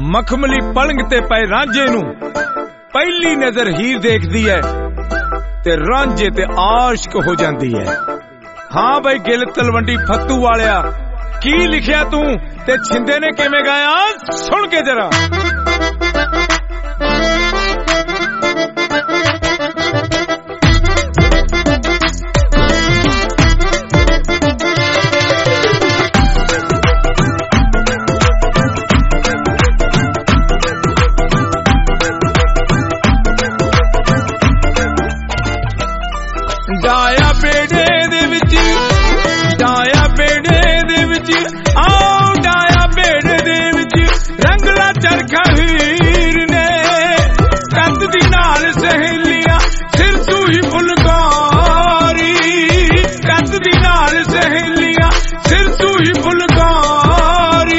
मखमली पलंग ते पए रांझे नू पहली नजर हीर देखदी है ते रांझे ते आशिक हो जांदी है। हाँ बई गिल तलवंडी फत्तू वालिया, की लिखिया तू ते छिंदे ने किवें गाया, सुन के जरा। डाया बेड़े दे विच, डाया बेड़े दे विच, आओ डाया बेड़े दे विच, रंगला चरखा हीर ने, कंद दी नाल सहेलियां, सिर तू ही फुलकारी, कंद दी नाल सहेलियां, सिर तू ही फुलकारी।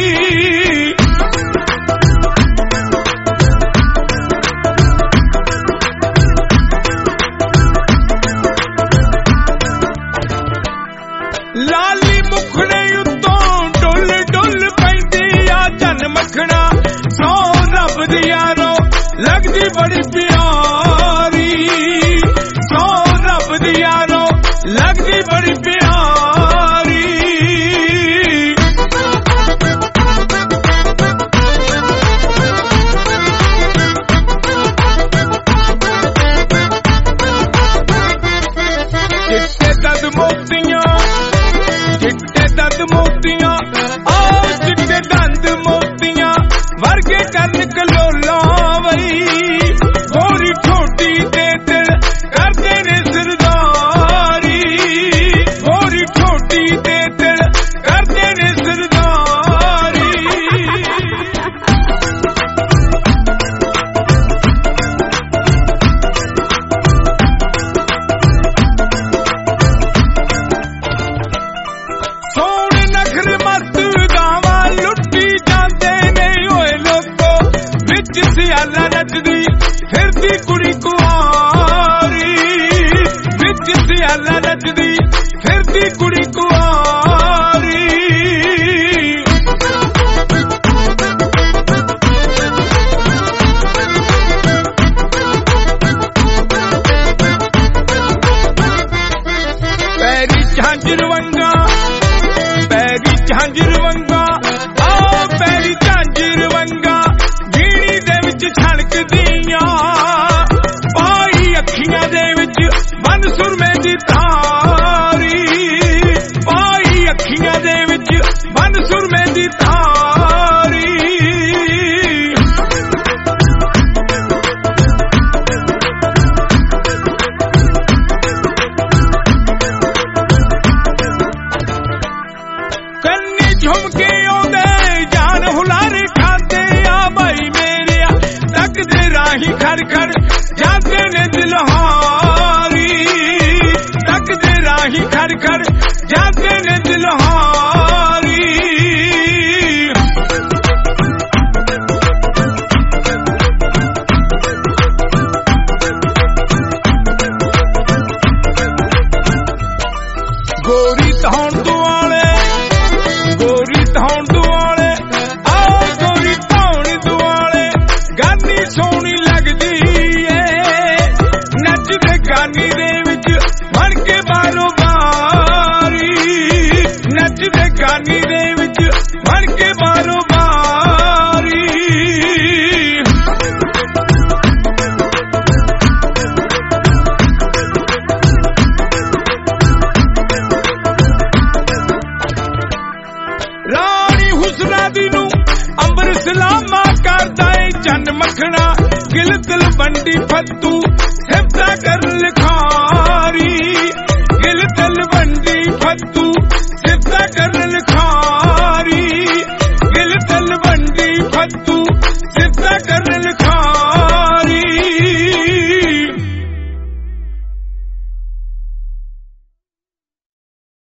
लाली मुखड़े उत्तों डुल डुल पैंदी आ जन मखना, सौ रब दी यारो लगदी बड़ी प्यारी, सौ रब दी यारो लगदी बड़ी प्यारी। चिट्टे दद मोतियां, चिट्टे दंद मोतियां, आओ चिट्टे दंद मोतियां, वर्गे करन कलोला वई, गोरी ठोटी दे दिल करदे ने सरदारी, गोरी ठोटी दे दिल करदे ने सरदारी। सोने नखरे मस्त गावा लुटी जाते ने ओए लोको, विच सियाला नचदी फिरदी कुड़ी कुआरी, विच सियाला नचदी फिरदी कुड़ी कुआरी। पैरी झांझर वंगा, पैरी झांझर वंगा, आओ पैरी झांझर वंगा, गीणी दे विच छलकदियां, पाई अखियां दे विच मन सुरमे दी धारी, पाई अखियां दे विच मन सुरमे दी धारी। कन्नी झुमके आउंदे जान हुलारे खांदे आ भाई मेरिया, तकदे राही खड़ खड़ जाते ने दिलहारी, तकदे राही खड़ खड़ जाते ने दिलहारी। गोरी धौण दुआले, गोरी धौण दुआले, आओ गोरी धौण दुआले, गानी सोहनी लगदी ए, नचदे गानी दे विच बन के बारो बारी, नचदे गानी दे विच बन के बारो बारी। रानी हुसना दी नू अंबर सलामा करदा ए जन मखना, गिल तलवंडी फत्तू सिफता कर लिखारी, गिल तलवंडी फत्तू सिफता कर लिखारी, गिल तलवंडी फत्तू